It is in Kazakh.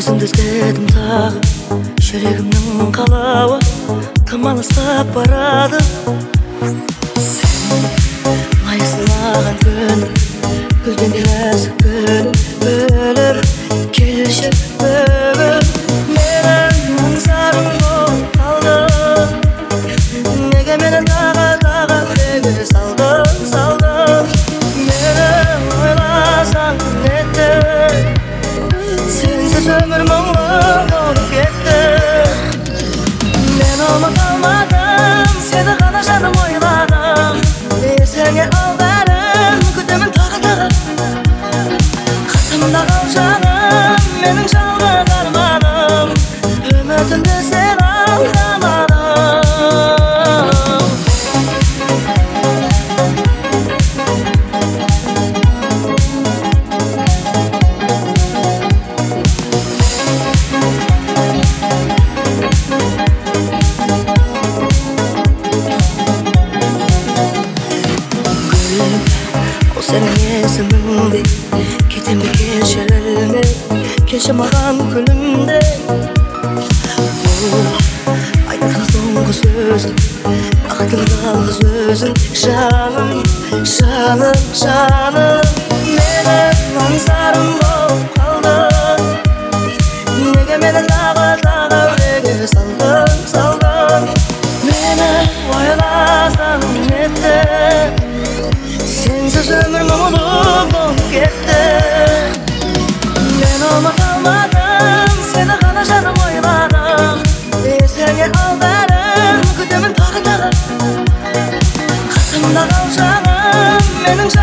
Өзімді іздедім тағы, жүрегімнің қалауы тым алыстап барады. Сен лайықсың маған күн, гүлденген нәзік гүл, бөліп келші бүгін. Менің аңсарым болып қалды, неге мені тағы үрегіме салдың. Мені ойласаң нетті, сенсіз өмір мұңлы болып кетті. Мен ұмыта алмадым, сені ғана жаным ойладым. Есіңе ал бәрін, күтемін тағы. Қасымда қал жаным, менің жалғыз арманым. Үмітімді сен алдамадың. Senin есіміңде кетем бе кешірілме, келші маған күлімде. Бұл айтқан соңғы сөзің, бақтың жалғыз өзің. Жаным менің аңсарым болып қалды, неге мені тағы үрегіме салдың. Мені ойласаң нетті, сенсіз өмір мұңлы болып кетті. Мен ұмыта алмадым, сені ғана жаным ойладым. Есіңе ал бәрін, күтемін тағы. Қасымда қал жаным, менің